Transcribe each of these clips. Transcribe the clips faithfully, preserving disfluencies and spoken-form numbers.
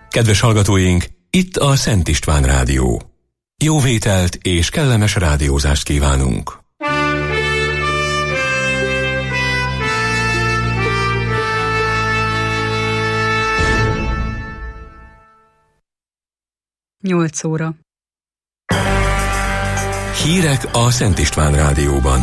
Kedves hallgatóink, itt a Szent István Rádió. Jó vételt és kellemes rádiózást kívánunk! Nyolc óra. Hírek a Szent István Rádióban.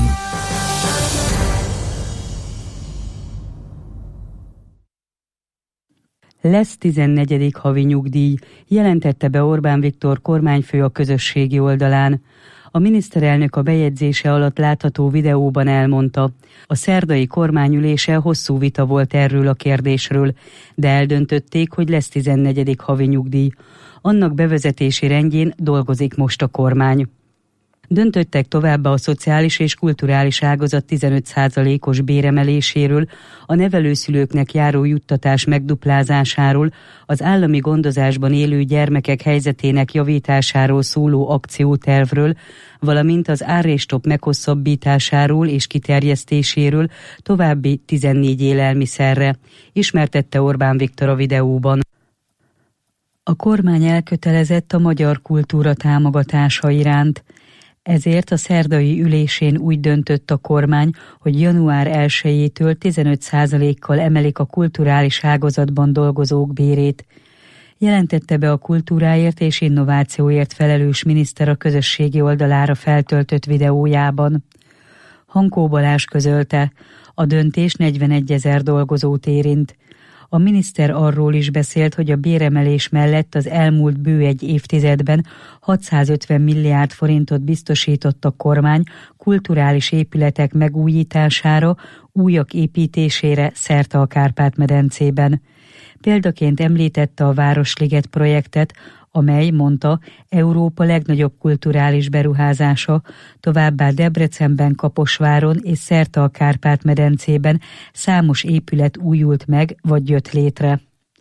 Lesz tizennegyedik havi nyugdíj, jelentette be Orbán Viktor kormányfő a közösségi oldalán. A miniszterelnök a bejegyzése alatt látható videóban elmondta, a szerdai kormányülése hosszú vita volt erről a kérdésről, de eldöntötték, hogy lesz tizennegyedik havi nyugdíj. Annak bevezetési rendjén dolgozik most a kormány. Döntöttek továbbá a szociális és kulturális ágazat tizenöt százalékos béremeléséről, a nevelőszülőknek járó juttatás megduplázásáról, az állami gondozásban élő gyermekek helyzetének javításáról szóló akciótervről, valamint az árréstop meghosszabbításáról és kiterjesztéséről további tizennégy élelmiszerre, ismertette Orbán Viktor a videóban. A kormány elkötelezett a magyar kultúra támogatása iránt. Ezért a szerdai ülésén úgy döntött a kormány, hogy január elsejétől tizenöt százalékkal emelik a kulturális ágazatban dolgozók bérét. Jelentette be a kultúráért és innovációért felelős miniszter a közösségi oldalára feltöltött videójában. Hankó Balázs közölte, a döntés negyvenegyezer dolgozót érint. A miniszter arról is beszélt, hogy a béremelés mellett az elmúlt bő egy évtizedben hatszázötven milliárd forintot biztosított a kormány kulturális épületek megújítására, újak építésére szerte a Kárpát-medencében. Példaként említette a Városliget projektet, amely, mondta, Európa legnagyobb kulturális beruházása, továbbá Debrecenben, Kaposváron és szerte a Kárpát-medencében számos épület újult meg vagy jött létre.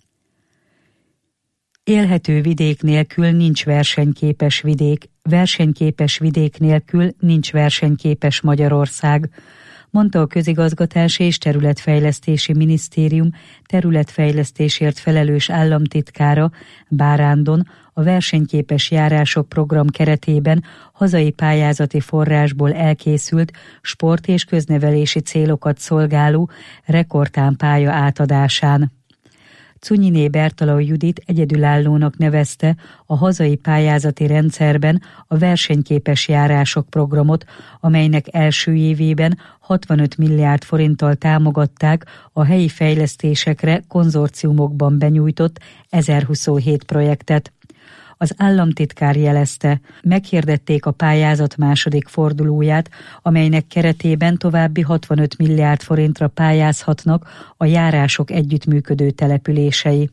Élhető vidék nélkül nincs versenyképes vidék, versenyképes vidék nélkül nincs versenyképes Magyarország, mondta a Közigazgatási és Területfejlesztési Minisztérium területfejlesztésért felelős államtitkára Bárándon a versenyképes járások program keretében hazai pályázati forrásból elkészült sport- és köznevelési célokat szolgáló rekordtánpálya átadásán. Cunyiné Bertalan Judit egyedülállónak nevezte a hazai pályázati rendszerben a versenyképes járások programot, amelynek első évében hatvanöt milliárd forinttal támogatták a helyi fejlesztésekre konzorciumokban benyújtott ezerhuszonhét projektet. Az államtitkár jelezte, meghirdették a pályázat második fordulóját, amelynek keretében további hatvanöt milliárd forintra pályázhatnak a járások együttműködő települései.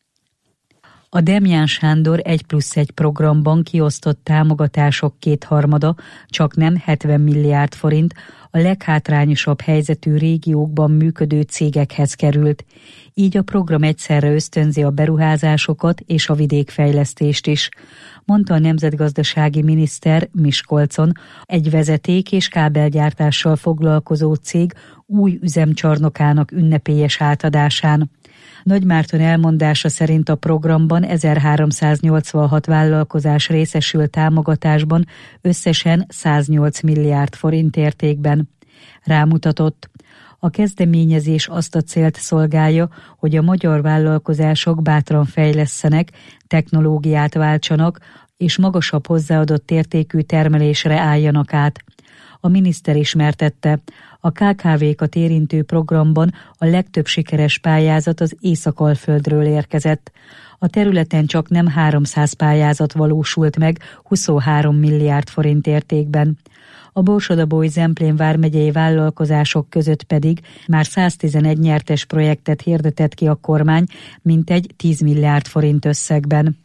A Demján Sándor egy plusz egy programban kiosztott támogatások kétharmada, csak nem hetven milliárd forint, a leghátrányosabb helyzetű régiókban működő cégekhez került. Így a program egyszerre ösztönzi a beruházásokat és a vidékfejlesztést is, mondta a nemzetgazdasági miniszter Miskolcon, egy vezeték- és kábelgyártással foglalkozó cég új üzemcsarnokának ünnepélyes átadásán. Nagy Márton elmondása szerint a programban ezerháromszáznyolcvanhat vállalkozás részesül támogatásban összesen száznyolc milliárd forint értékben. Rámutatott, a kezdeményezés azt a célt szolgálja, hogy a magyar vállalkozások bátran fejlesszenek, technológiát váltsanak, és magasabb hozzáadott értékű termelésre álljanak át. A miniszter ismertette, a ká ká vékat érintő programban a legtöbb sikeres pályázat az Észak-Alföldről érkezett. A területen csak nem háromszáz pályázat valósult meg huszonhárom milliárd forint értékben. A Borsod-Abaúj-Zemplén vármegyei vállalkozások között pedig már száztizenegy nyertes projektet hirdetett ki a kormány, mintegy tíz milliárd forint összegben.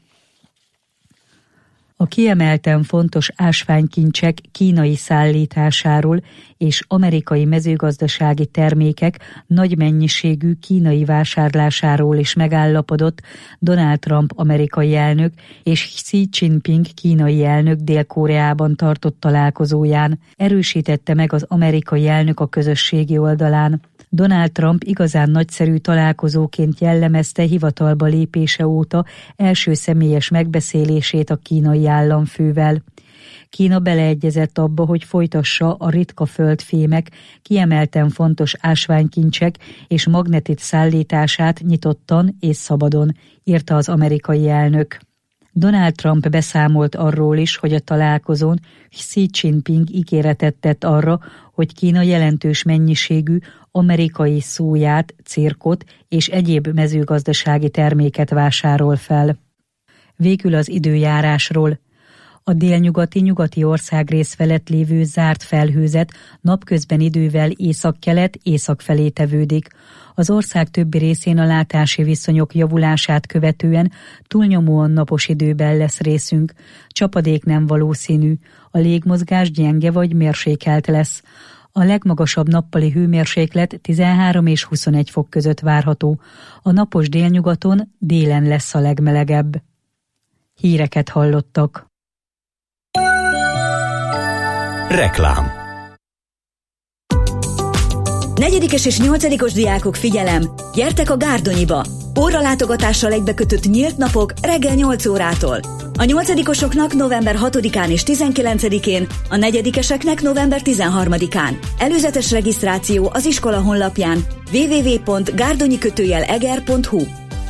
A kiemelten fontos ásványkincsek kínai szállításáról és amerikai mezőgazdasági termékek nagy mennyiségű kínai vásárlásáról is megállapodott Donald Trump amerikai elnök és Xi Jinping kínai elnök Dél-Koreában tartott találkozóján, erősítette meg az amerikai elnök a közösségi oldalán. Donald Trump igazán nagyszerű találkozóként jellemezte hivatalba lépése óta első személyes megbeszélését a kínai államfővel. Kína beleegyezett abba, hogy folytassa a ritka földfémek, kiemelten fontos ásványkincsek és magnetit szállítását nyitottan és szabadon, írta az amerikai elnök. Donald Trump beszámolt arról is, hogy a találkozón Xi Jinping ígéretet tett arra, hogy Kína jelentős mennyiségű amerikai szóját, cirkot és egyéb mezőgazdasági terméket vásárol fel. Végül az időjárásról. A délnyugati nyugati országrész felett lévő zárt felhőzet napközben idővel északkelet észak felé tevődik. Az ország többi részén a látási viszonyok javulását követően túlnyomóan napos időben lesz részünk. Csapadék nem valószínű, a légmozgás gyenge vagy mérsékelt lesz. A legmagasabb nappali hőmérséklet tizenhárom és huszonegy fok között várható. A napos délnyugaton délen lesz a legmelegebb. Híreket hallottak. Reklám. Negyedikes és nyolcadikos diákok, figyelem! Gyertek a Gárdonyiba! Óralátogatással egybekötött nyílt napok reggel nyolc órától. A nyolcadikosoknak november hatodikán és tizenkilencedikén, a negyedikeseknek november tizenharmadikán. Előzetes regisztráció az iskola honlapján double-u double-u double-u pont gárdonyi kötőjel eger pont hu.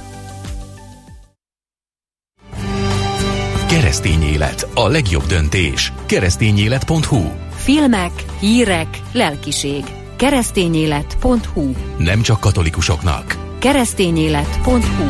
Keresztény élet, a legjobb döntés. keresztényélet pont hu. Filmek, hírek, lelkiség. keresztényélet pont hu. Nem csak katolikusoknak. keresztényélet pont hu.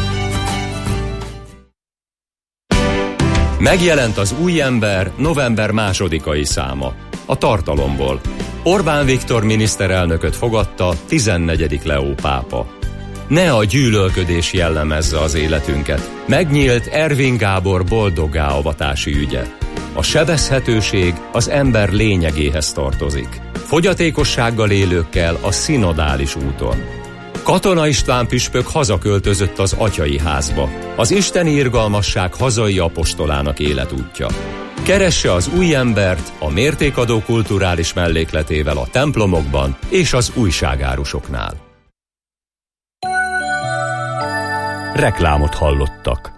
Megjelent az új ember november másodikai száma. A tartalomból. Orbán Viktor miniszterelnököt fogadta tizennegyedik Leó pápa. Ne a gyűlölködés jellemezze az életünket. Megnyílt Ervin Gábor boldoggá avatási ügye. A sebezhetőség az ember lényegéhez tartozik. Fogyatékossággal élőkkel a szinodális úton. Katona István püspök hazaköltözött az atyai házba. Az isteni irgalmasság hazai apostolának életútja. Keresse az új embert a mértékadó kulturális mellékletével a templomokban és az újságárusoknál. Reklámot hallottak.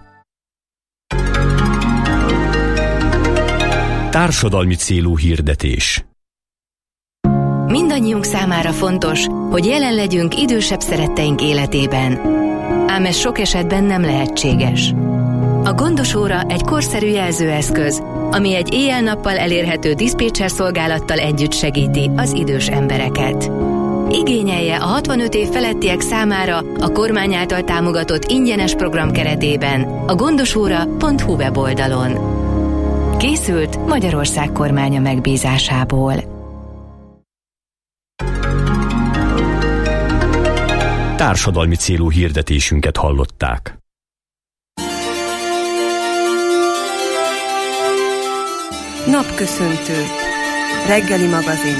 Társadalmi célú hirdetés. Mindannyiunk számára fontos, hogy jelen legyünk idősebb szeretteink életében. Ám ez sok esetben nem lehetséges. A Gondos óra egy korszerű jelzőeszköz, ami egy éjjel-nappal elérhető diszpécser szolgálattal együtt segíti az idős embereket. Igényelje a hatvanöt év felettiek számára a kormány által támogatott ingyenes program keretében a gondosóra pont hu weboldalon. Készült Magyarország kormánya megbízásából. Társadalmi célú hirdetésünket hallották. Napköszöntő. Reggeli magazin.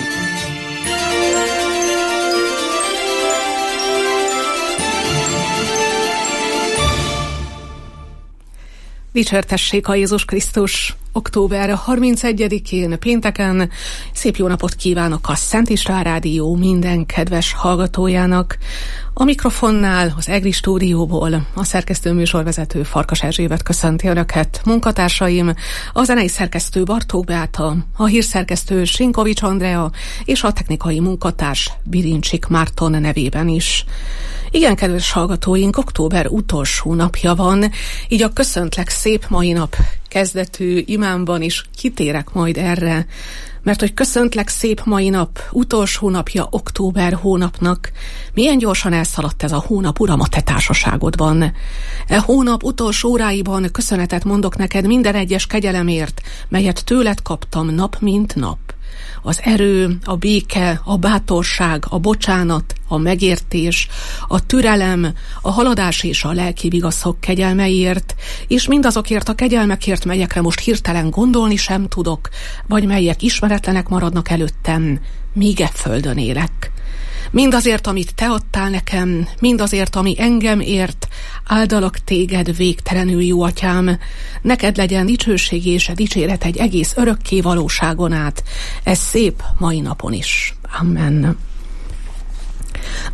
Dicsértessék a Jézus Krisztus! október harmincegyedikén, pénteken szép jó napot kívánok a Szent István Rádió minden kedves hallgatójának. A mikrofonnál, az EGRI stúdióból a szerkesztő műsorvezető Farkas Erzsébet köszönti Önöket. Munkatársaim, a zenei szerkesztő Bartók Beáta, a hírszerkesztő Sinkovics Andrea és a technikai munkatárs Birincsik Márton nevében is. Igen, kedves hallgatóink, október utolsó napja van, így a köszöntlek szép mai nap kezdetű imámban is kitérek majd erre, mert hogy köszöntlek szép mai nap, utolsó napja október hónapnak. Milyen gyorsan elszaladt ez a hónap, Uram, a te társaságodban. E hónap utolsó óráiban köszönetet mondok neked minden egyes kegyelemért, melyet tőled kaptam nap mint nap. Az erő, a béke, a bátorság, a bocsánat, a megértés, a türelem, a haladás és a lelki vigaszok kegyelmeiért, és mindazokért a kegyelmekért, melyekre most hirtelen gondolni sem tudok, vagy melyek ismeretlenek maradnak előttem, míg e földön élek. Mindazért, amit te adtál nekem, mindazért, ami engem ért, áldalak téged végtelenül, jó atyám. Neked legyen dicsőség és dicséret egy egész örökké valóságon át, ez szép mai napon is. Amen.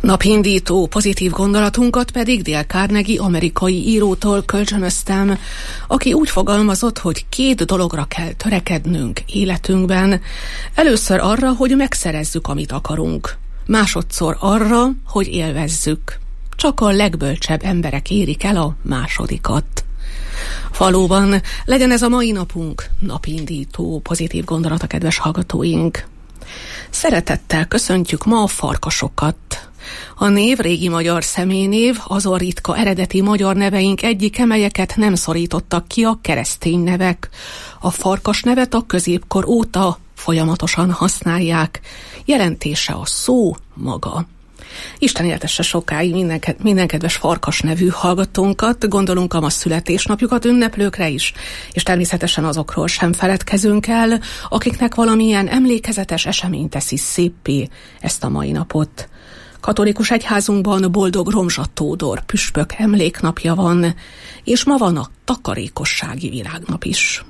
Napindító pozitív gondolatunkat pedig Dale Carnegie amerikai írótól kölcsönöztem, aki úgy fogalmazott, hogy két dologra kell törekednünk életünkben. Először arra, hogy megszerezzük, amit akarunk. Másodszor arra, hogy élvezzük. Csak a legbölcsebb emberek érik el a másodikat. Valóban, legyen ez a mai napunk napindító pozitív gondolat a kedves hallgatóink. Szeretettel köszöntjük ma a farkasokat. A név régi magyar személynév, azon ritka eredeti magyar neveink egyike, melyeket nem szorítottak ki a keresztény nevek. A farkas nevet a középkor óta folyamatosan használják. Jelentése a szó maga. Isten éltesse sokáig minden, minden kedves farkas nevű hallgatónkat, gondolunk a ma születésnapjukat ünneplőkre is, és természetesen azokról sem feledkezünk el, akiknek valamilyen emlékezetes esemény teszi széppé ezt a mai napot. Katolikus egyházunkban boldog Romzsa Tódor püspök emléknapja van, és ma van a takarékossági világnap is.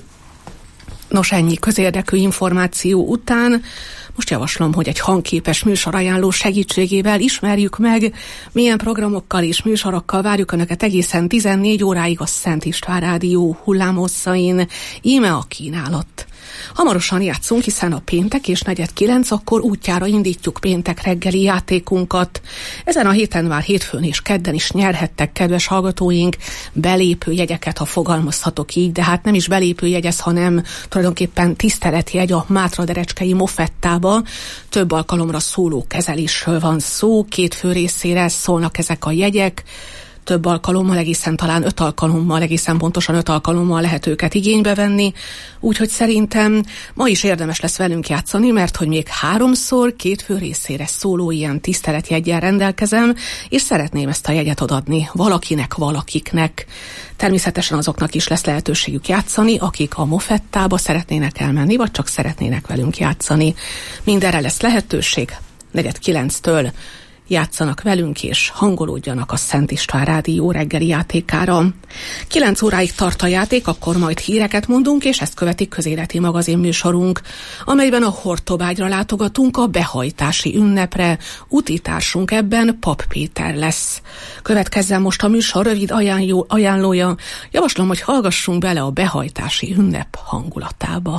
Nos, ennyi közérdekű információ után most javaslom, hogy egy hangképes műsorajánló segítségével ismerjük meg, milyen programokkal és műsorokkal várjuk Önöket egészen tizennégy óráig a Szent István Rádió hullámhosszain. Íme a kínálat. Hamarosan játszunk, hiszen a péntek és negyed kilenc, akkor útjára indítjuk péntek reggeli játékunkat. Ezen a héten már hétfőn és kedden is nyerhettek, kedves hallgatóink, belépő jegyeket, ha fogalmazhatok így, de hát nem is belépő jegyez, hanem tulajdonképpen tiszteletjegy a Mátra-Derecskei Mofettába. Több alkalomra szóló kezelésről van szó, két fő részére szólnak ezek a jegyek. Több alkalommal, egészen talán öt alkalommal, egészen pontosan öt alkalommal lehet őket igénybe venni, úgyhogy szerintem ma is érdemes lesz velünk játszani, mert hogy még háromszor két fő részére szóló ilyen tiszteletjeggyel rendelkezem, és szeretném ezt a jegyet odaadni valakinek, valakiknek. Természetesen azoknak is lesz lehetőségük játszani, akik a Mofettába szeretnének elmenni, vagy csak szeretnének velünk játszani. Mindenre lesz lehetőség, negyed kilenctől játszanak velünk és hangolódjanak a Szent István Rádió reggeli játékára. Kilenc óráig tart a játék, akkor majd híreket mondunk, és ezt követik közéleti magazin műsorunk, amelyben a Hortobágyra látogatunk a behajtási ünnepre. Útitársunk ebben Pap Péter lesz. Következzen most a műsor rövid ajánló, ajánlója. Javaslom, hogy hallgassunk bele a behajtási ünnep hangulatába.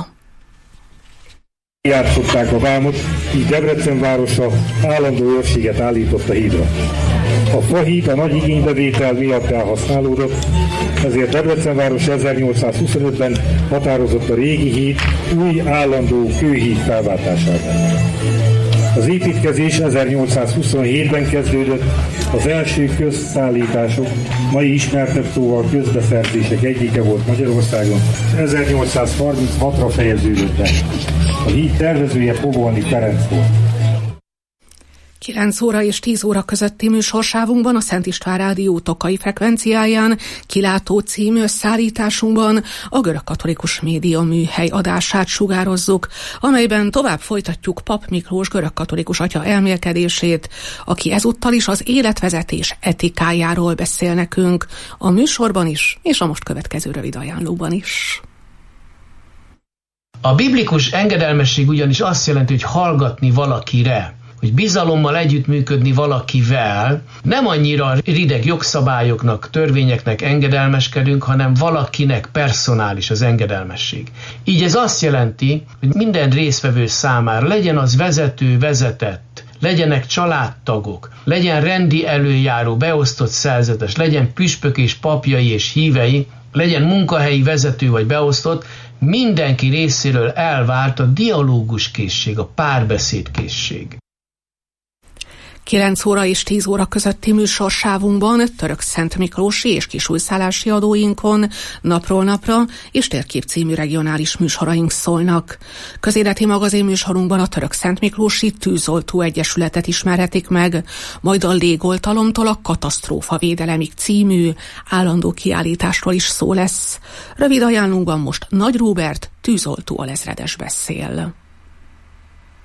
Játszották a vámot, így Debrecen városa állandó őrséget állított a hídra. A fahíd a nagy igénybevétel miatt elhasználódott, ezért Debrecen város ezernyolcszázhuszonötben határozott a régi híd új állandó kőhíd felváltására. Az építkezés ezernyolcszázhuszonhétben kezdődött, az első közszállítások, mai ismertebb szóval közbeszerzések egyike volt Magyarországon, ezernyolcszázharminchatra fejeződött be. A híd tervezője Pobolni Ferenc volt. kilenc óra és tíz óra közötti műsorsávunkban a Szent István Rádió tokai frekvenciáján Kilátó című összeállításunkban a görögkatolikus média műhely adását sugározzuk, amelyben tovább folytatjuk Pap Miklós görögkatolikus atya elmélkedését, aki ezúttal is az életvezetés etikájáról beszél nekünk, a műsorban is, és a most következő rövid ajánlóban is. A biblikus engedelmesség ugyanis azt jelenti, hogy hallgatni valakire, hogy bizalommal együttműködni valakivel, nem annyira rideg jogszabályoknak, törvényeknek engedelmeskedünk, hanem valakinek personális az engedelmesség. Így ez azt jelenti, hogy minden résztvevő számára legyen az vezető, vezetett, legyenek családtagok, legyen rendi előjáró, beosztott szerzetes, legyen püspök és papjai és hívei, legyen munkahelyi vezető vagy beosztott, mindenki részéről elvárt a dialóguskészség, a párbeszédkészség. kilenc óra és tíz óra közötti műsorsávunkban Török Szent Miklósi és kisújszállási adóinkon napról napra és Térkép című regionális műsoraink szólnak. Közéleti magazin műsorunkban a Török Szent Miklósi Tűzoltó Egyesületet ismerhetik meg, majd a légoltalomtól a katasztrófavédelemig című állandó kiállításról is szó lesz. Rövid ajánlónkban most Nagy Róbert tűzoltó alezredes beszél.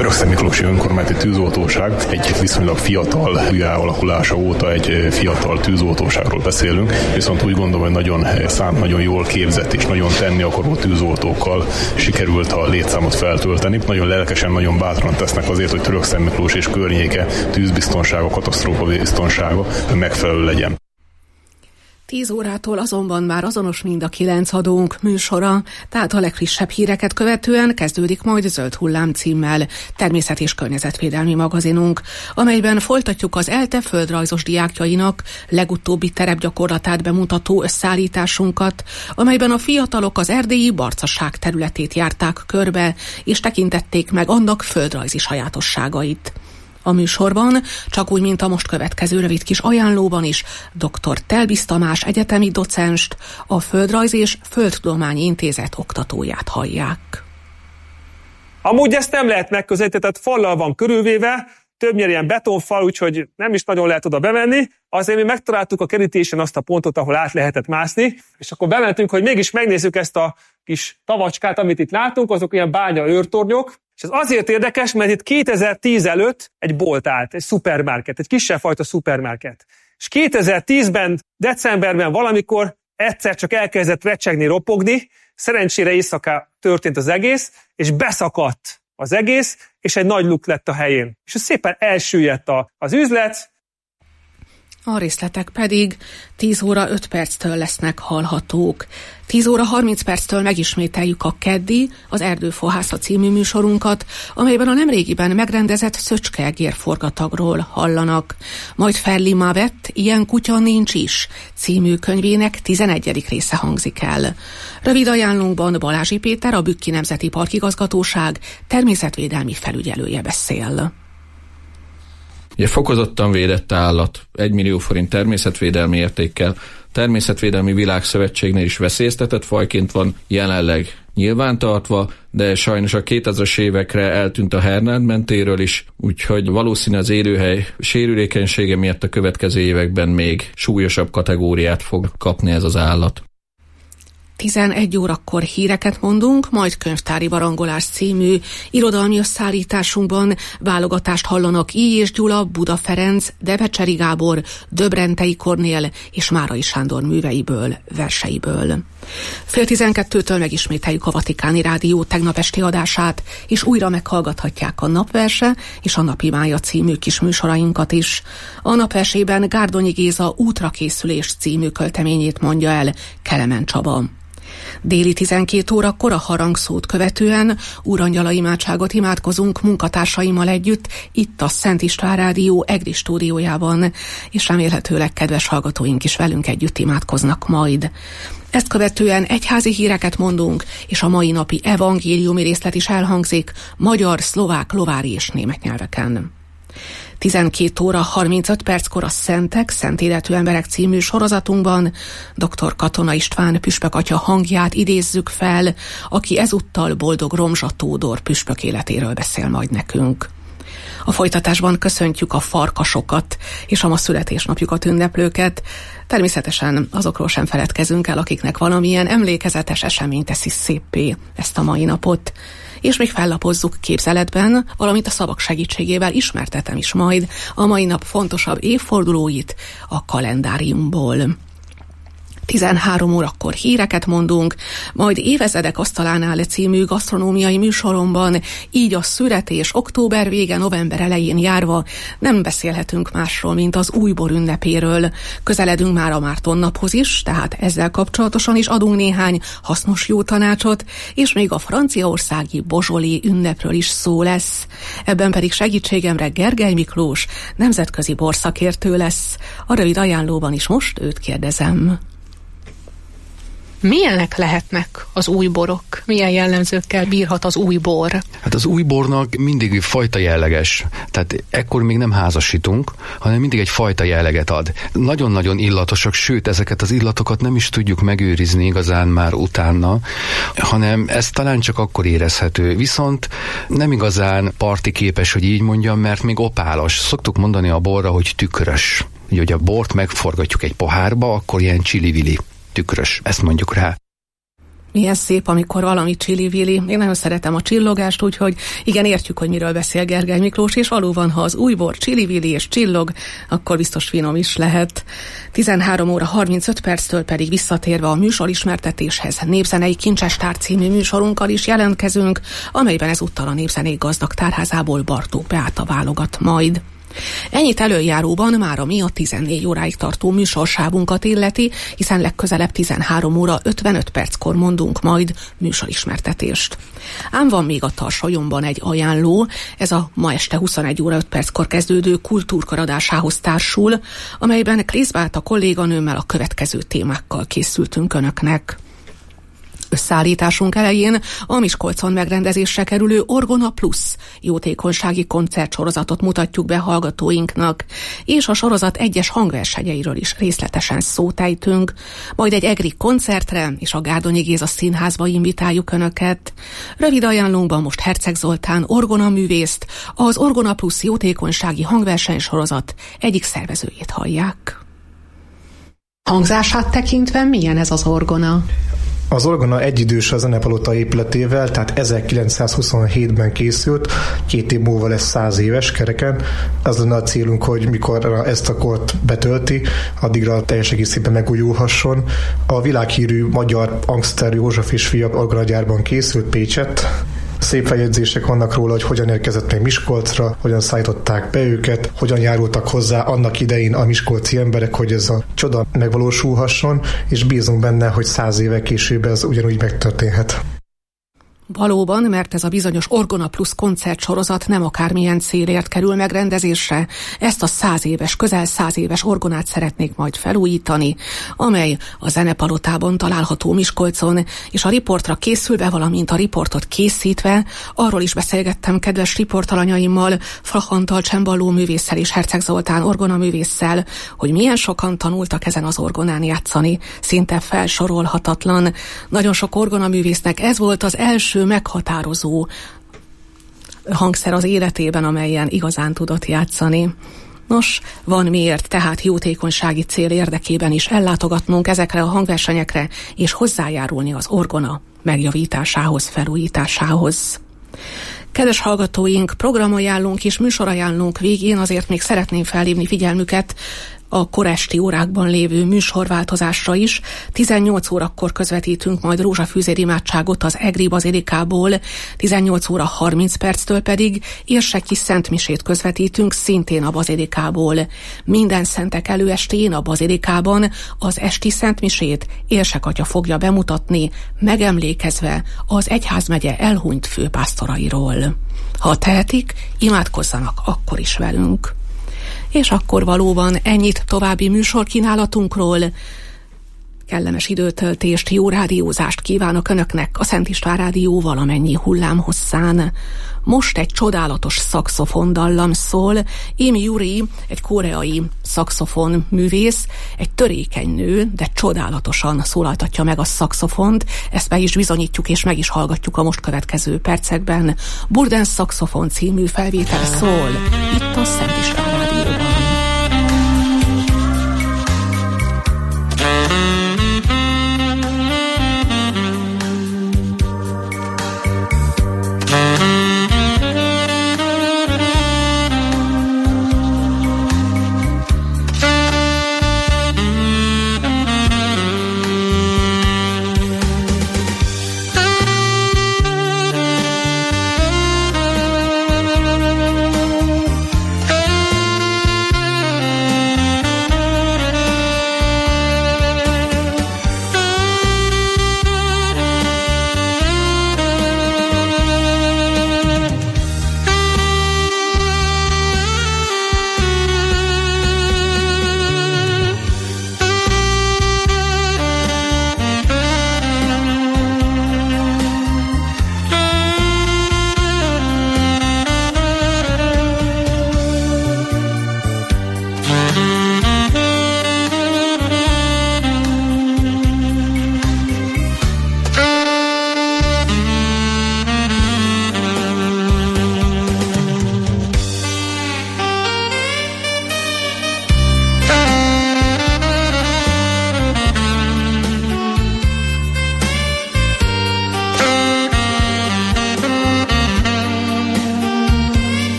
Törökszentmiklósi Önkormányzati Tűzoltóság egy viszonylag fiatal alakulása óta egy fiatal tűzoltóságról beszélünk, viszont úgy gondolom, hogy nagyon szám, nagyon jól képzett és nagyon tenni akaró tűzoltókkal sikerült a létszámot feltölteni. Nagyon lelkesen, nagyon bátran tesznek azért, hogy Törökszentmiklós és környéke tűzbiztonsága, katasztrófa biztonsága megfelelő legyen. Tíz órától azonban már azonos mind a kilenc adónk műsora, tehát a legfrissebb híreket követően kezdődik majd Zöld hullám címmel természet- és környezetvédelmi magazinunk, amelyben folytatjuk az ELTE földrajzos diákjainak legutóbbi terepgyakorlatát bemutató összeállításunkat, amelyben a fiatalok az erdélyi barcaság területét járták körbe, és tekintették meg annak földrajzi sajátosságait. A műsorban, csak úgy, mint a most következő rövid kis ajánlóban is, dr. Telbisz Tamás egyetemi docenst, a Földrajz és Földtudományi Intézet oktatóját hallják. Amúgy ezt nem lehet megközelíteni, tehát fallal van körülvéve, többnyire ilyen betonfal, úgyhogy nem is nagyon lehet oda bemenni. Azért mi megtaláltuk a kerítésen azt a pontot, ahol át lehetett mászni, és akkor bementünk, hogy mégis megnézzük ezt a kis tavacskát, amit itt látunk, azok ilyen bánya őrtornyok. És ez azért érdekes, mert itt kétezer-tíz előtt egy bolt állt, egy szupermarket, egy kisebb fajta szupermarket. És kétezer-tízben, decemberben valamikor egyszer csak elkezdett recsegni, ropogni, szerencsére éjszaka történt az egész, és beszakadt az egész, és egy nagy luk lett a helyén. És szépen elsüllyedt az üzlet. A részletek pedig tíz óra öt perctől lesznek hallhatók. tíz óra harminc perctől megismételjük a keddi, az Erdőfohásza című műsorunkat, amelyben a nemrégiben megrendezett Szöcske-egér forgatagról hallanak. Majd Ferli Mavett, Ilyen kutya nincs is című könyvének tizenegyedik része hangzik el. Rövid ajánlónkban Balázsi Péter, a Bükki Nemzeti Parkigazgatóság természetvédelmi felügyelője beszél. Ugye fokozottan védett állat, egy millió forint természetvédelmi értékkel, Természetvédelmi Világszövetségnél is veszélyeztetett fajként van jelenleg nyilvántartva, de sajnos a kétezres évekre eltűnt a Hernád mentéről is, úgyhogy valószínű az élőhely sérülékenysége miatt a következő években még súlyosabb kategóriát fog kapni ez az állat. tizenegy órakor híreket mondunk, majd könyvtári barangolás című irodalmi összeállításunkban válogatást hallanak I. és Gyula, Buda Ferenc, Devecseri Gábor, Döbrentei Kornél és Márai Sándor műveiből, verseiből. Fél tizenkettőtől megismételjük a Vatikáni Rádió tegnap esti adását, és újra meghallgathatják a Napverse és a Napi Mája című kis műsorainkat is. A Napversében Gárdonyi Géza Útrakészülés című költeményét mondja el Kelemen Csaba. Déli tizenkét órakor a harangszót követően úrangyala imádságot imádkozunk munkatársaimmal együtt itt a Szent István Rádió EGRI stúdiójában, és remélhetőleg kedves hallgatóink is velünk együtt imádkoznak majd. Ezt követően egyházi híreket mondunk, és a mai napi evangéliumi részlet is elhangzik magyar, szlovák, lovári és német nyelveken. tizenkét óra harmincöt perckor a Szentek, Szent Életű Emberek című sorozatunkban dr. Katona István püspök atya hangját idézzük fel, aki ezúttal Boldog Romzsa Tódor püspök életéről beszél majd nekünk. A folytatásban köszöntjük a farkasokat és a ma születésnapjukat ünneplőket. Természetesen azokról sem feledkezünk el, akiknek valamilyen emlékezetes esemény teszi széppé ezt a mai napot. És még fellapozzuk képzeletben, valamint a szavak segítségével ismertetem is majd a mai nap fontosabb évfordulóit a kalendáriumból. tizenhárom órakor híreket mondunk, majd Évezredek asztalánál című gasztronómiai műsoromban, így a születés október vége, november elején járva nem beszélhetünk másról, mint az újbor ünnepéről. Közeledünk már a Márton naphoz is, tehát ezzel kapcsolatosan is adunk néhány hasznos jó tanácsot, és még a franciaországi Bozsoli ünnepről is szó lesz. Ebben pedig segítségemre Gergely Miklós, nemzetközi borszakértő lesz. A rövid ajánlóban is most őt kérdezem. Milyenek lehetnek az új borok? Milyen jellemzőkkel bírhat az új bor? Hát az új bornak mindig fajta jelleges. Tehát ekkor még nem házasítunk, hanem mindig egy fajta jelleget ad. Nagyon-nagyon illatosak, sőt, ezeket az illatokat nem is tudjuk megőrizni igazán már utána, hanem ez talán csak akkor érezhető. Viszont nem igazán parti képes, hogy így mondjam, mert még opálos. Szoktuk mondani a borra, hogy tükrös. Ugye, hogy a bort megforgatjuk egy pohárba, akkor ilyen csili-vili. Tükrös, ezt mondjuk rá. Milyen szép, amikor valami csili-vili. Én nagyon szeretem a csillogást, úgyhogy igen, értjük, hogy miről beszél Gergely Miklós, és valóban, ha az új bor csili-vili és csillog, akkor biztos finom is lehet. tizenhárom óra harmincöt perctől pedig visszatérve a műsorismertetéshez, Népzenei Kincsestár című műsorunkkal is jelentkezünk, amelyben ezúttal a Népzenék Gazdag Tárházából Bartók Beáta válogat majd. Ennyit előjáróban már ami a tizennégy óráig tartó műsorsávunkat illeti, hiszen legközelebb tizenhárom óra ötvenöt perckor mondunk majd műsorismertetést. Ám van még a tarsolyomban egy ajánló, ez a ma este huszonegy óra öt perckor kezdődő kultúrkör adásához társul, amelyben Krész Beáta kolléganőmmel a következő témákkal készültünk önöknek. Összeállításunk elején a Miskolcon megrendezésre kerülő Orgona Plus jótékonysági koncertsorozatot mutatjuk be hallgatóinknak, és a sorozat egyes hangversenyeiről is részletesen szót ejtünk, majd egy egri koncertre és a Gárdonyi Géza Színházba invitáljuk önöket. Rövid ajánlónkban most Herceg Zoltán orgona művészt, az Orgona Plus jótékonysági hangversenysorozat egyik szervezőjét hallják. Hangzását tekintve milyen ez az orgona? Az orgona egyidős a Zenepalota épületével, tehát ezerkilencszázhuszonhétben készült, két év múlva lesz száz éves kereken. Az lenne a célunk, hogy mikor ezt a kort betölti, addigra teljes egészében megújulhasson. A világhírű magyar Angster József és fia orgonagyárban készült Pécsett. Szép feljegyzések vannak róla, hogy hogyan érkezett meg Miskolcra, hogyan szállították be őket, hogyan járultak hozzá annak idején a miskolci emberek, hogy ez a csoda megvalósulhasson, és bízunk benne, hogy száz éve később ez ugyanúgy megtörténhet. Valóban, mert ez a bizonyos Orgona Plus koncertsorozat nem akármilyen célért kerül megrendezésre. Ezt a száz éves, közel száz éves orgonát szeretnék majd felújítani, amely a Zenepalotában található Miskolcon, és a riportra készülve, valamint a riportot készítve, arról is beszélgettem kedves riportalanyaimmal, Frach Antal csembaló művésszel és Herceg Zoltán orgona művésszel, hogy milyen sokan tanultak ezen az orgonán játszani, szinte felsorolhatatlan. Nagyon sok orgona művésznek ez volt az első meghatározó hangszer az életében, amelyen igazán tudott játszani. Nos, van miért tehát jótékonysági cél érdekében is ellátogatnunk ezekre a hangversenyekre, és hozzájárulni az orgona megjavításához, felújításához. Kedves hallgatóink, programajánlónk és műsorajánlónk végén azért még szeretném felhívni figyelmüket a koresti órákban lévő műsorváltozásra is. tizennyolc órakor közvetítünk majd rózsafűzér imádságot az egri bazilikából, tizennyolc óra harminc perctől pedig érseki szentmisét közvetítünk szintén a bazilikából. Minden szentek előestén a bazilikában az esti szentmisét Érsek atya fogja bemutatni, megemlékezve az egyházmegye elhunyt főpásztorairól. Ha tehetik, imádkozzanak akkor is velünk. És akkor valóban ennyit további műsorkínálatunkról. Kellemes időtöltést, jó rádiózást kívánok önöknek a Szent István Rádió valamennyi hullámhosszán. Most egy csodálatos szaxofon dallam szól. Im Yuri, egy koreai szaxofon művész, egy törékeny nő, de csodálatosan szólaltatja meg a szaxofont. Ezt be is bizonyítjuk és meg is hallgatjuk a most következő percekben. Burden Szaxofon című felvétel szól itt a Szent István Rádióban. Thank you.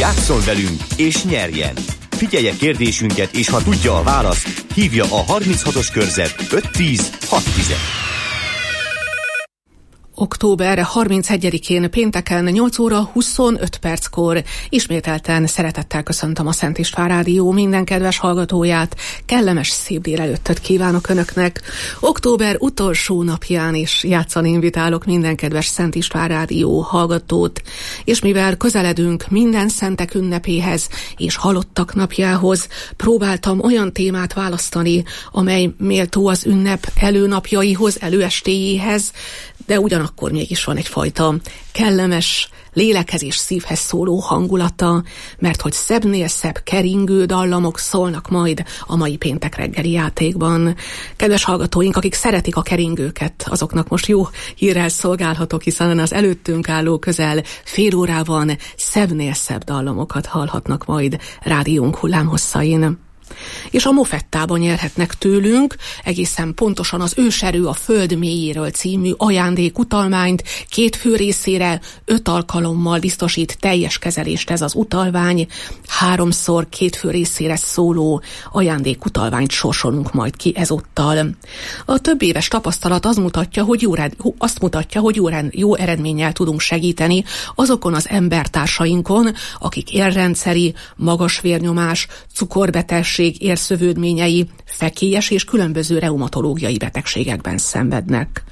Játsszon velünk és nyerjen! Figyelje kérdésünket, és ha tudja a választ, hívja a harminchatos körzet öt tíz hat tíz. október harmincegyedikén pénteken nyolc óra huszonöt perckor ismételten szeretettel köszöntöm a Szent István Rádió minden kedves hallgatóját. Kellemes szép délelőttöt kívánok Önöknek. Október utolsó napján is játszani invitálok minden kedves Szent István Rádió hallgatót, és mivel közeledünk minden szentek ünnepéhez és halottak napjához, próbáltam olyan témát választani, amely méltó az ünnep előnapjaihoz, előestéjéhez, de ugyanakkor mégis van egyfajta kellemes, lélekhez és szívhez szóló hangulata, mert hogy szebbnél szebb keringő dallamok szólnak majd a mai péntek reggeli játékban. Kedves hallgatóink, akik szeretik a keringőket, azoknak most jó hírrel szolgálhatok, hiszen az előttünk álló közel fél órában szebbnél szebb dallamokat hallhatnak majd rádiónk hullámhosszain. És a Mofettában nyerhetnek tőlünk egészen pontosan az Őserő a Föld mélyéről című ajándékutalmányt. Két fő részére öt alkalommal biztosít teljes kezelést ez az utalvány. Háromszor két fő részére szóló ajándékutalványt sorsolunk majd ki ezúttal. A több éves tapasztalat az mutatja, hogy jó, azt mutatja, hogy jó, jó eredménnyel tudunk segíteni azokon az embertársainkon, akik érrendszeri, magas vérnyomás, cukorbetegség, érszövődményei, fekélyes és különböző reumatológiai betegségekben szenvednek.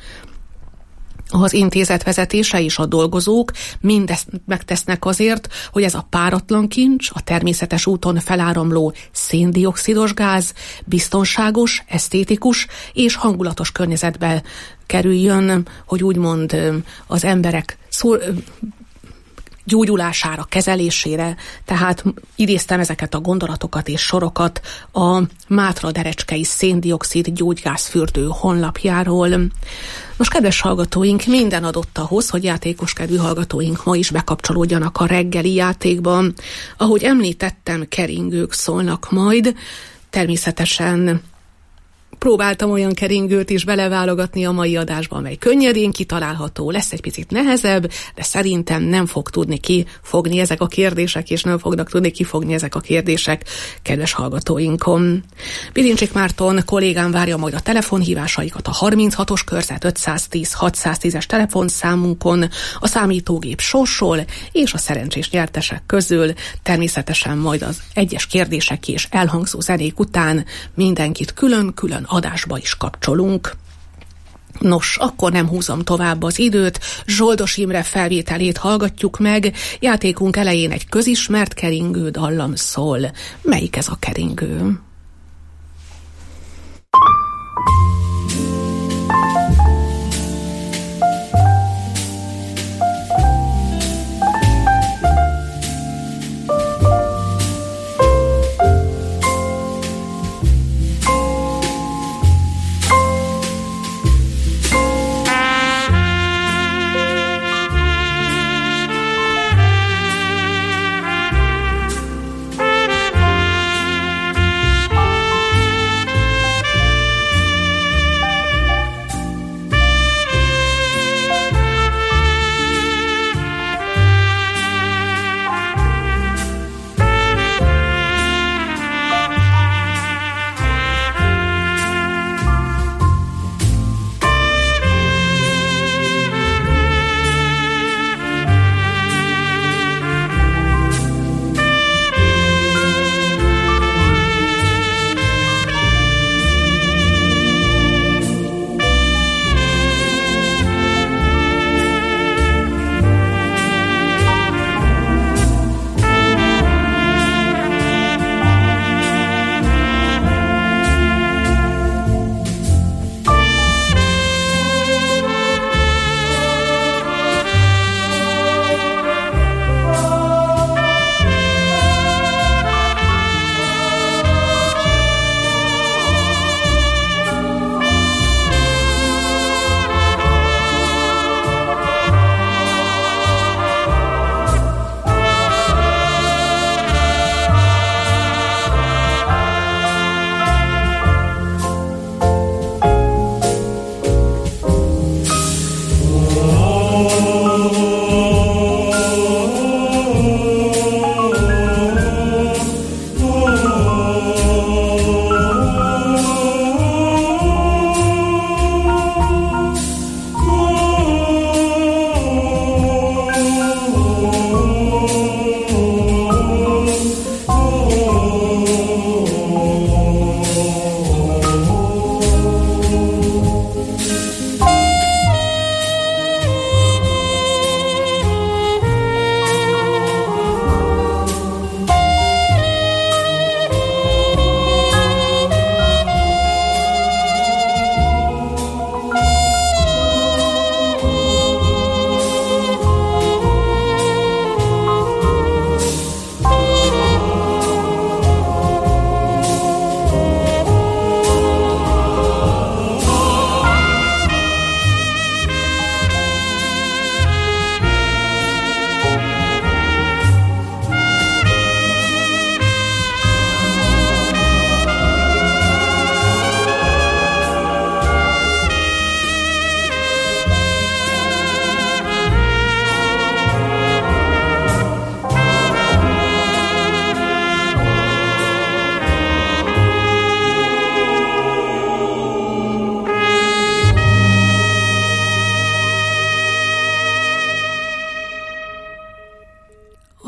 Az intézet vezetése és a dolgozók mindezt megtesznek azért, hogy ez a páratlan kincs, a természetes úton feláramló széndioxidos gáz biztonságos, esztétikus és hangulatos környezetbe kerüljön, hogy úgymond az emberek szó, gyógyulására, kezelésére, tehát idéztem ezeket a gondolatokat és sorokat a Mátra Derecskei Széndioxid Gyógygázfürdő honlapjáról. Most, kedves hallgatóink, minden adott ahhoz, hogy játékoskedvű hallgatóink ma is bekapcsolódjanak a reggeli játékban. Ahogy említettem, keringők szólnak majd, természetesen próbáltam olyan keringőt is beleválogatni a mai adásba, amely könnyedén kitalálható, lesz egy picit nehezebb, de szerintem nem fog tudni kifogni ezek a kérdések, és nem fognak tudni kifogni ezek a kérdések, kedves hallgatóinkon. Bilincsik Márton kollégám várja majd a telefonhívásaikat a harminchatos körzet ötszáztíz hatszáztízes telefonszámunkon, a számítógép sorsol, és a szerencsés nyertesek közül természetesen majd az egyes kérdések és elhangzó zenék után mindenkit külön-külön adásba is kapcsolunk. Nos, akkor nem húzom tovább az időt, Zsoldos Imre felvételét hallgatjuk meg, játékunk elején egy közismert keringő dallam szól. Melyik ez a keringő?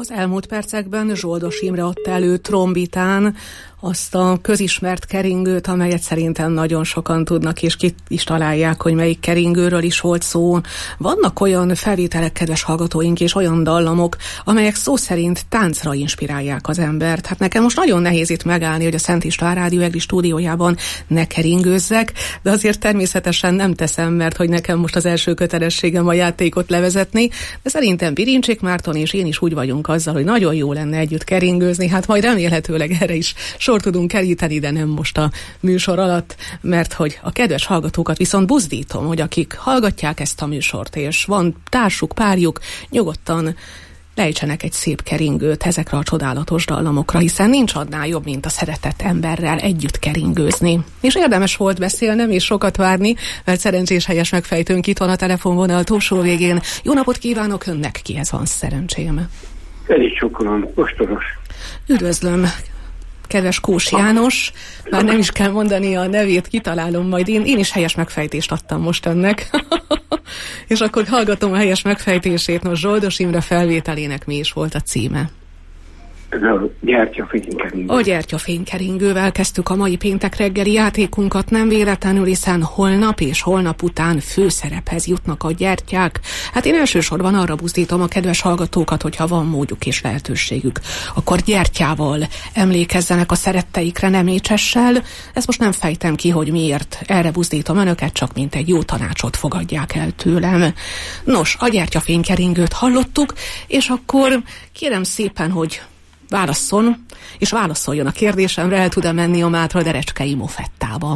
Az elmúlt percekben Zsoldos Imre adta elő trombitán azt a közismert keringőt, amelyet szerintem nagyon sokan tudnak, és ki is találják, hogy melyik keringőről is volt szó. Vannak olyan felvételek, kedves hallgatóink, és olyan dallamok, amelyek szó szerint táncra inspirálják az embert. Hát nekem most nagyon nehéz itt megállni, hogy a Szent István Rádió EGRI stúdiójában ne keringőzzek, de azért természetesen nem teszem, mert hogy nekem most az első kötelességem a játékot levezetni, de szerintem Birincsék Márton és én is úgy vagyunk azzal, hogy nagyon jó lenne együtt keringőzni, hát majd remélhetőleg erre is sor tudunk keríteni, de nem most a műsor alatt, mert hogy a kedves hallgatókat viszont buzdítom, hogy akik hallgatják ezt a műsort, és van társuk, párjuk, nyugodtan lejtsenek egy szép keringőt ezekre a csodálatos dallamokra, hiszen nincs annál jobb, mint a szeretett emberrel együtt keringőzni. És érdemes volt beszélnem és sokat várni, mert szerencsés helyes megfejtőnk itt van a telefonvonal túlsó végén. Jó napot kívánok önnek, kihez van szerencsém? Elég sokan, ostoros. Üdvözlöm, kedves Kós János, már nem is kell mondani a nevét, kitalálom majd én. Én is helyes megfejtést adtam most önnek. És akkor hallgatom a helyes megfejtését. Nos, Zsoldos Imre felvételének mi is volt a címe? Ez a gyertyafénykeringő. A gyertyafénykeringővel kezdtük a mai péntek reggeli játékunkat, nem véletlenül, hiszen holnap és holnap után főszerephez jutnak a gyertyák. Hát én elsősorban arra buzdítom a kedves hallgatókat, hogyha van módjuk és lehetőségük, akkor gyertyával emlékezzenek a szeretteikre, nem écsessel. Ezt most nem fejtem ki, hogy miért. Erre buzdítom önöket, csak mint egy jó tanácsot fogadják el tőlem. Nos, a gyertyafénykeringőt hallottuk, és akkor kérem szépen, hogy válasszon, és válaszoljon a kérdésemre, el tud-e menni a Mátra Derecskei Mofettába?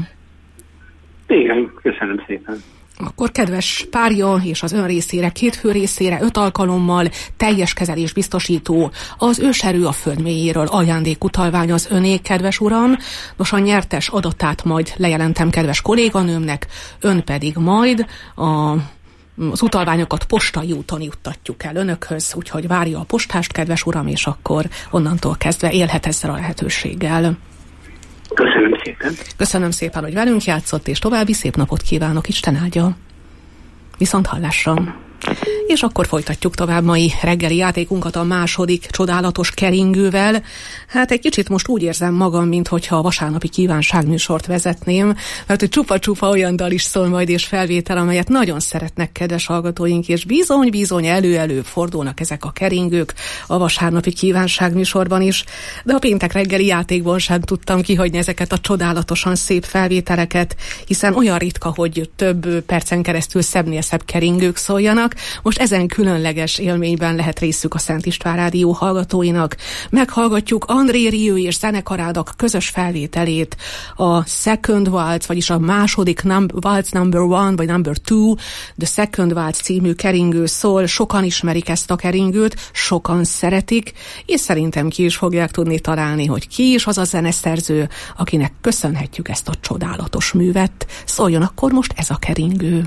Igen, köszönöm szépen. Akkor kedves párja és az ön részére, két fő részére, öt alkalommal teljes kezelés biztosító, az őserő a föld mélyéről ajándékutalvány az öné, kedves uram. Nos, a nyertes adatát majd lejelentem kedves kolléganőmnek, ön pedig majd a az utalványokat postai úton juttatjuk el önökhöz, úgyhogy várja a postást, kedves uram, és akkor onnantól kezdve élhet ezzel a lehetőséggel. Köszönöm szépen. Köszönöm szépen, hogy velünk játszott, és további szép napot kívánok, Isten áldja. Viszont hallásra. És akkor folytatjuk tovább mai reggeli játékunkat a második csodálatos keringővel. Hát egy kicsit most úgy érzem magam, minthogyha a vasárnapi kívánságműsort vezetném, mert hogy csupa-csupa olyan dal is szól majd és felvétel, amelyet nagyon szeretnek kedves hallgatóink, és bizony-bizony elő-elő fordulnak ezek a keringők a vasárnapi kívánságműsorban is, de a péntek reggeli játékban sem tudtam kihagyni ezeket a csodálatosan szép felvételeket, hiszen olyan ritka, hogy több percen keresztül szebbnél szebb keringők szóljanak. Most ezen különleges élményben lehet részük a Szent István Rádió hallgatóinak. Meghallgatjuk André Rieu és zenekarának közös felvételét, a Second Waltz, vagyis a második num- Waltz number one, vagy number two, The Second Waltz című keringő szól. Sokan ismerik ezt a keringőt, sokan szeretik, és szerintem ki is fogják tudni találni, hogy ki is az a zeneszerző, akinek köszönhetjük ezt a csodálatos művet. Szóljon akkor most ez a keringő.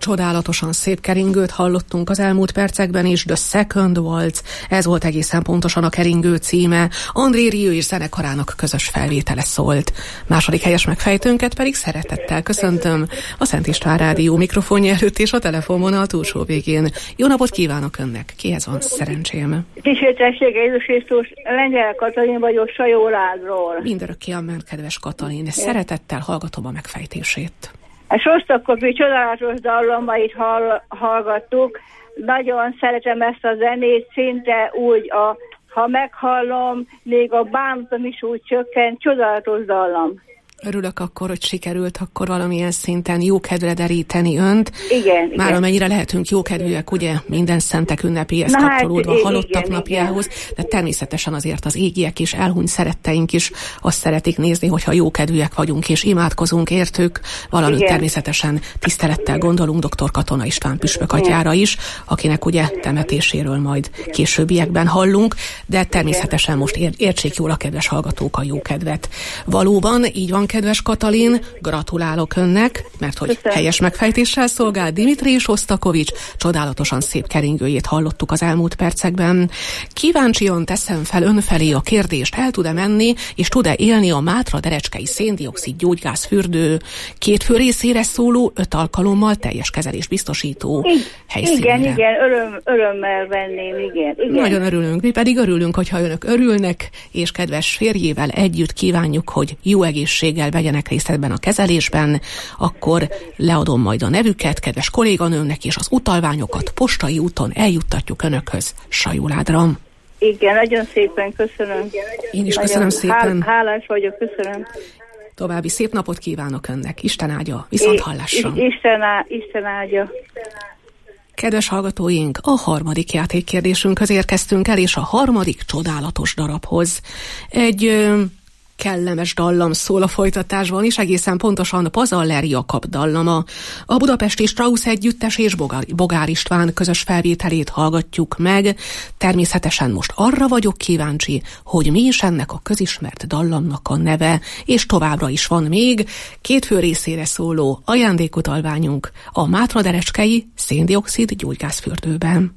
csodálatosan szép keringőt hallottunk az elmúlt percekben is, The Second Waltz, ez volt egészen pontosan a keringő címe, André Rieu és zenekarának közös felvétele szólt. Második helyes megfejtőnket pedig szeretettel köszöntöm a Szent István Rádió mikrofonja előtt és a telefonvonal túlsó végén. Jó napot kívánok önnek! Kihez van szerencsém? Dicsértessége Jézus Krisztus, Lengyel Katalin vagyok Sajórádról. Mindörökké amen, kedves Katalin, szeretettel hallgatom a megfejtését. A Sostakovi csodálatos dallamait hall, hallgattuk. Nagyon szeretem ezt a zenét, szinte úgy, a, ha meghallom, még a bánatom is úgy csökken, csodálatos dallam. Örülök akkor, hogy sikerült akkor valamilyen szinten jókedvre deríteni önt. Igen, Már igen. amennyire lehetünk jókedvűek, ugye, minden szentek ünnepéhez Na kapcsolódva, hát, halottak igen, napjához, igen. De természetesen azért az égiek is, elhunyt szeretteink is azt szeretik nézni, hogyha jókedvűek vagyunk és imádkozunk értük, valamint igen. Természetesen tisztelettel gondolunk dr. Katona István püspök atyára is, akinek ugye temetéséről majd későbbiekben hallunk, de természetesen most ér- értsék jól a kedves hallgatók a jókedvet. Valóban így van, kedves Katalin, gratulálok önnek, mert hogy Köszönöm. Helyes megfejtéssel szolgál Dimitri Sostakovics, csodálatosan szép keringőjét hallottuk az elmúlt percekben. Kíváncsian teszem fel önfelé a kérdést, el tud-e menni, és tud-e élni a Mátra-Derecskei széndioxid gyógygászfürdő két fő részére szóló, öt alkalommal teljes kezelés biztosító helyszínére? Igen, igen, öröm, örömmel venném, igen, igen. Nagyon örülünk, mi pedig örülünk, hogyha önök örülnek, és kedves férjével együtt kívánjuk, hogy jó egészséggel vegyenek részt ebben a kezelésben, akkor leadom majd a nevüket, kedves kolléganőmnek, és az utalványokat postai úton eljuttatjuk önökhöz Sajórádra. Igen, nagyon szépen köszönöm. Én is nagyon köszönöm szépen. Hálás vagyok, köszönöm. További szép napot kívánok önnek. Isten áldja, viszont hallásra. Isten, á, Isten áldja. Kedves hallgatóink, a harmadik játékkérdésünkhöz érkeztünk el, és a harmadik csodálatos darabhoz. Egy... Ö, kellemes dallam szól a folytatásban is, egészen pontosan Pazaller Jakab dallama. A budapesti Strauss együttes és Bogár, Bogár István közös felvételét hallgatjuk meg. Természetesen most arra vagyok kíváncsi, hogy mi is ennek a közismert dallamnak a neve, és továbbra is van még két fő részére szóló ajándékutalványunk a Mátra-Derecskei széndioxid gyógygázfürdőben.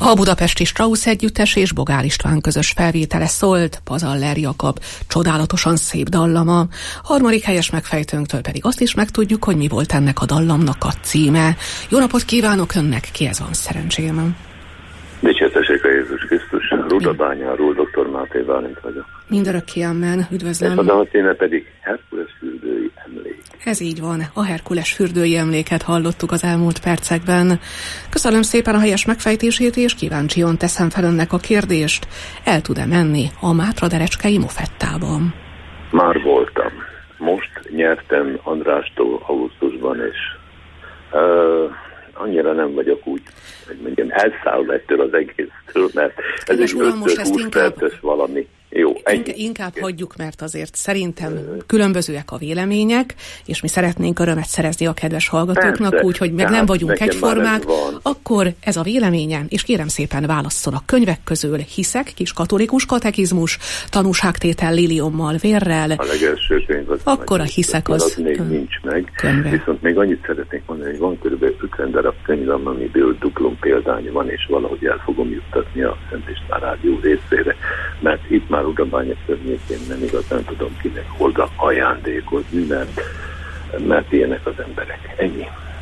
A budapesti Strauss együttes és Bogár István közös felvétele szólt, Pazaller Jakab csodálatosan szép dallama. Harmadik helyes megfejtőnktől pedig azt is megtudjuk, hogy mi volt ennek a dallamnak a címe. Jó napot kívánok önnek, kihez van szerencsém? Dicsértessék a Jézus Krisztus, Rudabányáról doktor Máté Bálint vagyok. Mindörökké amen, üdvözlöm. A dal címe pedig Herkules fürdői emlék. Ez így van, a Herkules fürdői emléket hallottuk az elmúlt percekben. Köszönöm szépen a helyes megfejtését, és kíváncsian teszem fel önnek a kérdést. El tud-e menni a Mátra-Derecskei Mofettában? Már voltam. Most nyertem Andrástól augusztusban, és uh, annyira nem vagyok úgy, hogy mondjam, elszállva ettől az egésztől, mert ez egy öt-húsz perces valami. Jó, Inkább, inkább hagyjuk, mert azért szerintem különbözőek a vélemények, és mi szeretnénk örömet szerezni a kedves hallgatóknak, úgyhogy meg nem vagyunk egyformák, akkor ez a véleményem, és kérem szépen válasszon a könyvek közül: Hiszek, kis katolikus katekizmus, tanúságtétel liliommal, vérrel. A legelső könyv az akkor a Hiszek az, az még nincs meg, könyve. Viszont még annyit szeretnék mondani, hogy van kb. ötven darab könyvem, amiből duplom példány van, és valahogy el fogom juttatni a Szent István Rádió részére, mert itt már Udabánya környékén nem igazán tudom kinek oda ajándékozni, mert, mert ilyenek az emberek. Ennyi.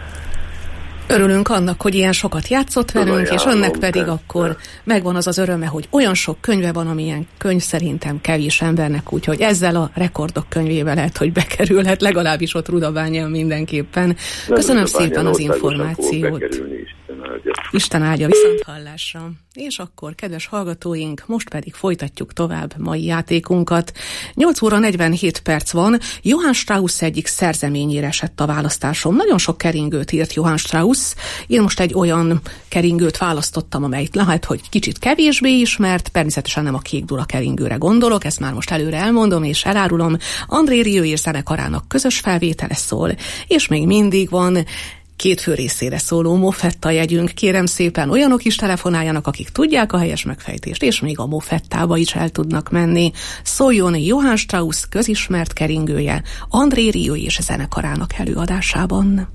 Örülünk annak, hogy ilyen sokat játszott velünk, és önnek pedig akkor megvan az az öröme, hogy olyan sok könyve van, amilyen könyv szerintem kevés embernek, úgyhogy ezzel a rekordok könyvébe lehet, hogy bekerülhet, legalábbis ott Rudabányán mindenképpen. Köszönöm szépen az információt. Isten áldja, viszont hallásra. És akkor, kedves hallgatóink, most pedig folytatjuk tovább mai játékunkat. nyolc óra negyvenhét perc van, Johann Strauss egyik szerzeményére esett a választásom. Nagyon sok keringőt írt Johann Strauss. Én most egy olyan keringőt választottam, amelyet lehet, hogy kicsit kevésbé ismert, természetesen nem a Kék Duna keringőre gondolok, ezt már most előre elmondom és elárulom. André Rieu és zenekarának közös felvétele szól, és még mindig van két fő részére szóló Mofetta jegyünk. Kérem szépen, olyanok is telefonáljanak, akik tudják a helyes megfejtést, és még a Mofettába is el tudnak menni. Szóljon Johann Strauss közismert keringője André Rieu és zenekarának előadásában.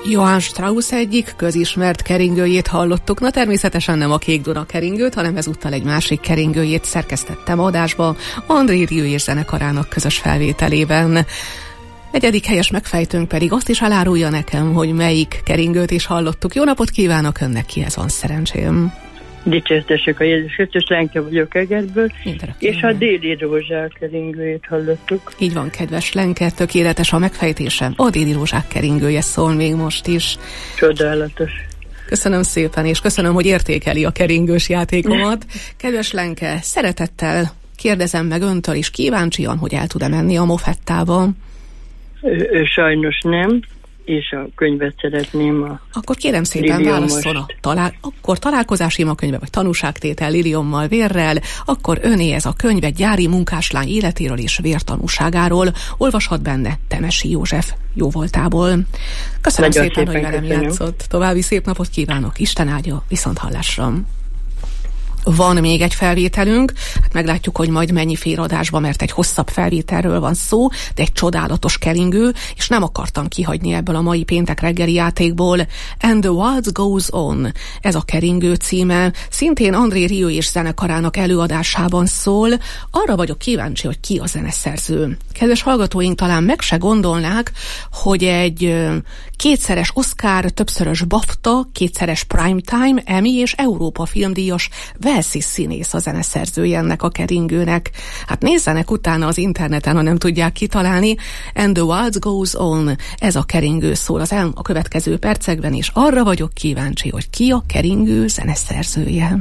Johann Strauss egyik közismert keringőjét hallottuk, na természetesen nem a Kék Duna keringőt, hanem ezúttal egy másik keringőjét szerkesztettem adásba, André Rieu és zenekarának közös felvételében. Negyedik helyes megfejtőnk pedig azt is elárulja nekem, hogy melyik keringőt is hallottuk. Jó napot kívánok önnek, kihez van szerencsém? Dicsértessük a Jézus Krisztus, Lenke vagyok Egetből, és a Déli Rózsák keringőjét hallottuk. Így van, kedves Lenke, tökéletes a megfejtése. A Déli Rózsák keringője szól még most is. Csodálatos. Köszönöm szépen, és köszönöm, hogy értékeli a keringős játékomat. Kedves Lenke, szeretettel kérdezem meg öntől is kíváncsian, hogy el tud-e menni a Mofettába. Ő, sajnos nem, és a könyvet szeretném a... Akkor kérem szépen válasszon a talál... akkor találkozási imakönyve, vagy tanúságtétel Liliommal Vérrel, akkor öné ez a könyv egy gyári munkáslány életéről és vértanúságáról, olvashat benne Temesi József jóvoltából. Köszönöm szépen, szépen, hogy velem köszönöm. Játszott. További szép napot kívánok, Isten áldja, viszont hallásra. Van még egy felvételünk, hát meglátjuk, hogy majd mennyi fér adásba, mert egy hosszabb felvételről van szó, de egy csodálatos keringő, és nem akartam kihagyni ebből a mai péntek reggeli játékból. And the Waltz Goes On, ez a keringő címe, szintén André Rieu és zenekarának előadásában szól. Arra vagyok kíváncsi, hogy ki a zeneszerző. Kedves hallgatóink talán meg se gondolnák, hogy egy kétszeres Oscar, többszörös BAFTA, kétszeres Primetime, Emmy és Európa filmdíjas Velszi színész a zeneszerzője ennek a keringőnek. Hát nézzenek utána az interneten, ha nem tudják kitalálni. And the Waltz Goes On, ez a keringő szól az el a következő percekben, és arra vagyok kíváncsi, hogy ki a keringő zeneszerzője.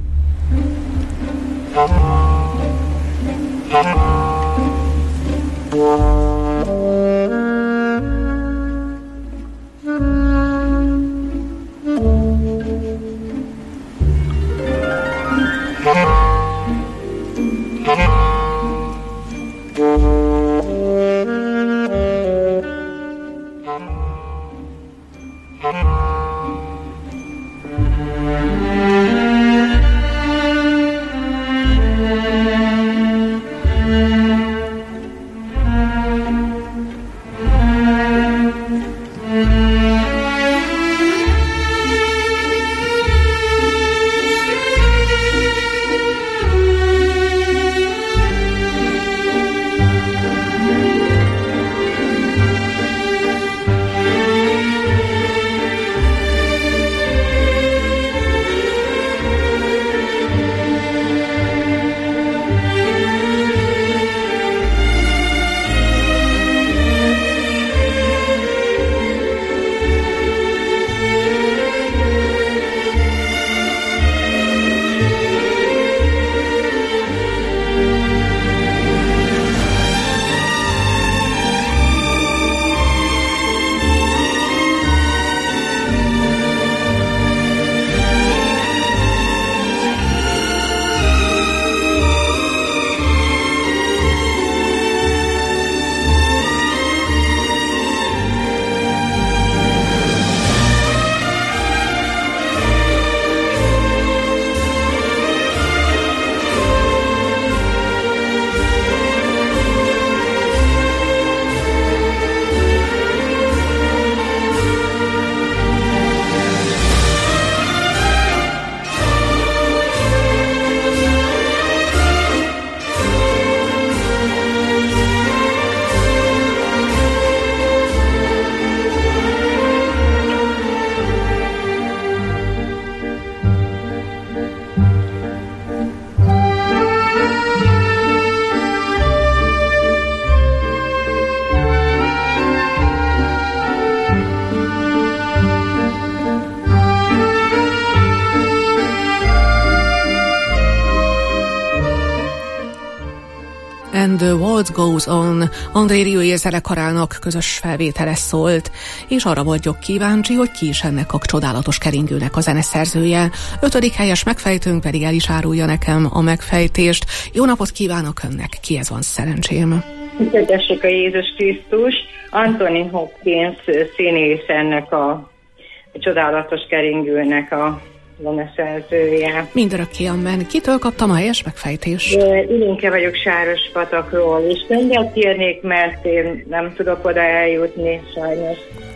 And the Waltz Goes On, André Rieu és zenekarának közös felvétele szólt, és arra vagyok kíváncsi, hogy ki is ennek a csodálatos keringőnek a zeneszerzője. Ötödik helyes megfejtőnk pedig el is árulja nekem a megfejtést. Jó napot kívánok önnek, kihez van szerencsém? Köszönjük a Jézus Krisztus, Anthony Hopkins színész ennek a csodálatos keringőnek a zeneszerzője. Mindörökké amen. Kitől kaptam a helyes megfejtést? Ilinke vagyok Sárospatakról, és könyvet kérnék, mert én nem tudok oda eljutni, sajnos.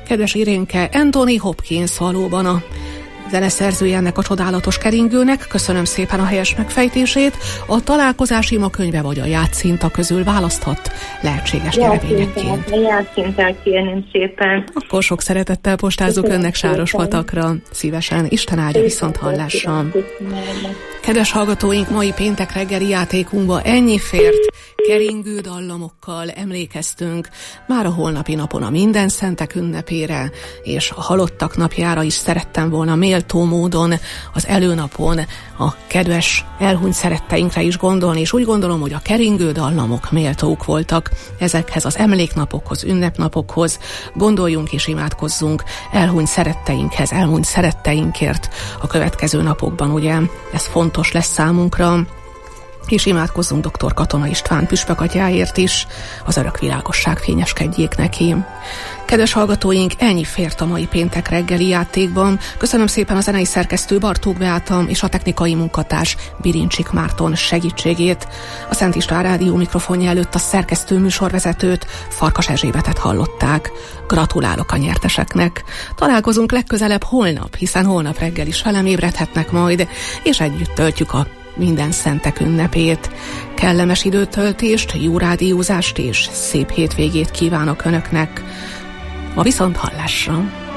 Kedves Irénke, Anthony Hopkins valóban a zeneszerzője ennek a csodálatos keringőnek. Köszönöm szépen a helyes megfejtését. A találkozás imakönyve vagy a játszinta közül választhat lehetséges nyereményekként. Játszintát kérném szépen. Akkor sok szeretettel postázzuk önnek Sárospatakra. Szívesen, Isten áldja, viszont hallásra. Kedves hallgatóink, mai péntek reggeli játékunkba ennyi fért. Keringő dallamokkal emlékeztünk már a holnapi napon a Minden Szentek ünnepére, és a halottak napjára is szerettem volna méltó módon az előnapon a kedves elhunyt szeretteinkre is gondolni, és úgy gondolom, hogy a keringő dallamok méltók voltak ezekhez az emléknapokhoz, ünnepnapokhoz. Gondoljunk és imádkozzunk elhunyt szeretteinkhez, elhunyt szeretteinkért a következő napokban, ugye? Ez fontos lesz számunkra. És imádkozzunk dr. Katona István püspökatyáért is, az örök világosság fényeskedjék neki. Kedves hallgatóink, ennyi fért a mai péntek reggeli játékban. Köszönöm szépen a zenei szerkesztő Bartók Beáta és a technikai munkatárs Birincsik Márton segítségét. A Szent István Rádió mikrofonja előtt a szerkesztő műsorvezetőt, Farkas Erzsébetet hallották. Gratulálok a nyerteseknek. Találkozunk legközelebb holnap, hiszen holnap reggel is velem ébredhetnek majd, és együtt töltjük a Minden Szentek ünnepét. Kellemes időtöltést, jó rádiózást és szép hétvégét kívánok Önöknek. A viszonthallásra!